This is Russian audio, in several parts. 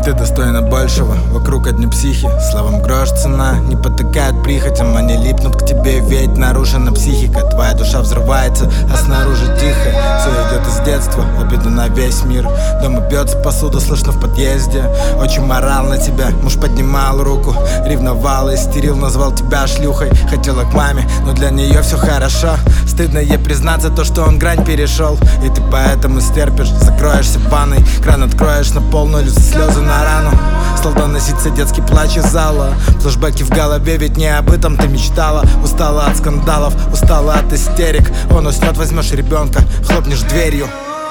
Ты достойна большего, вокруг одни психи. Словом грош цена, не потыкают прихотям. Они липнут к тебе, ведь нарушена психика. Твоя душа взрывается, а снаружи тихо. Все идет из детства, обида на весь мир. Дома бьется посуда, слышно в подъезде. Очень морал на тебя, муж поднимал руку, ревновал, истерил, назвал тебя шлюхой. Хотела к маме, но для нее все хорошо. Стыдно ей признаться то, что он грань перешел. И ты поэтому стерпишь, закроешься в ванной, кран откроешь на полную, льются слезы на рану. Стал доноситься детский плач из зала. Флэшбэки в голове, ведь не об этом ты мечтала. Устала от скандалов, устала от истерик. Он уснет, возьмешь ребенка, хлопнешь дверью.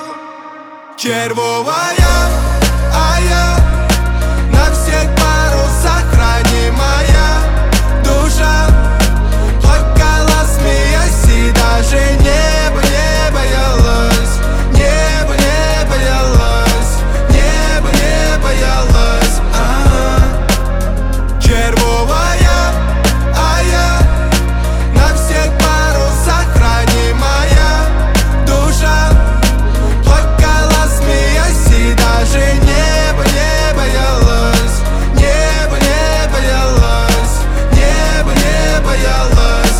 Червовая, а я на всех парусах ранимая душа плакала, смеясь, и даже небо не боялась. Небо не боялась, небо не боялась. Червовая, а я на всех парусах ранимая душа плакала, смеясь, и даже небо не боялась. Небо не боялась, небо не боялась.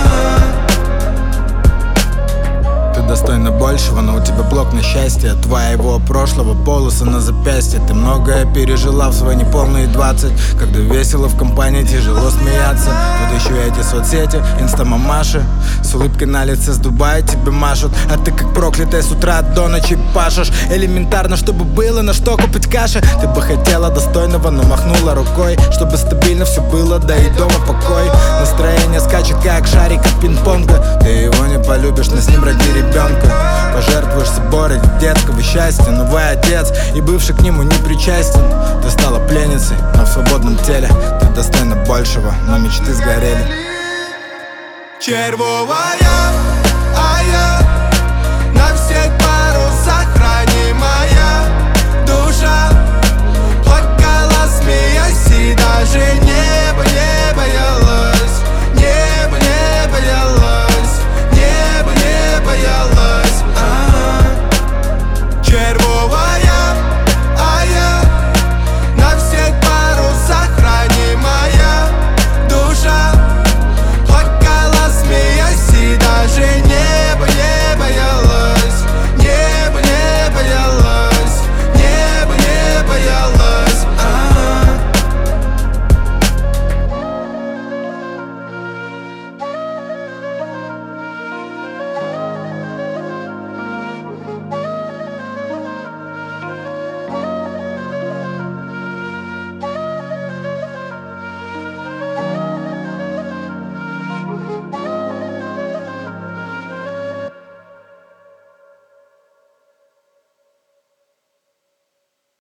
Ты достойна большего, но у тебя блок на счастье. От твоего прошлого полосы на запястье. Ты многое пережила в свои неполные 20. Когда весело в компании, тяжело смеяться. Тут еще эти соцсети, инста-мамаши с улыбкой на лице с Дубая тебе машут. А ты как проклятая с утра до ночи пашешь. Элементарно, чтобы было на что купить каши. Ты бы хотела достойного, но махнула рукой. Чтобы стабильно все было, да и дома покой. Настроение скачет, как шарик от пинг-понга. Ты его не полюбишь, но с ним роди ребенка. Пожертвуешь собой ради детского счастья. Новый отец и бывший к нему не причастен. Ты стала пленницей, но в свободном теле. Ты достойна большего, но мечты сгорели. Червовая,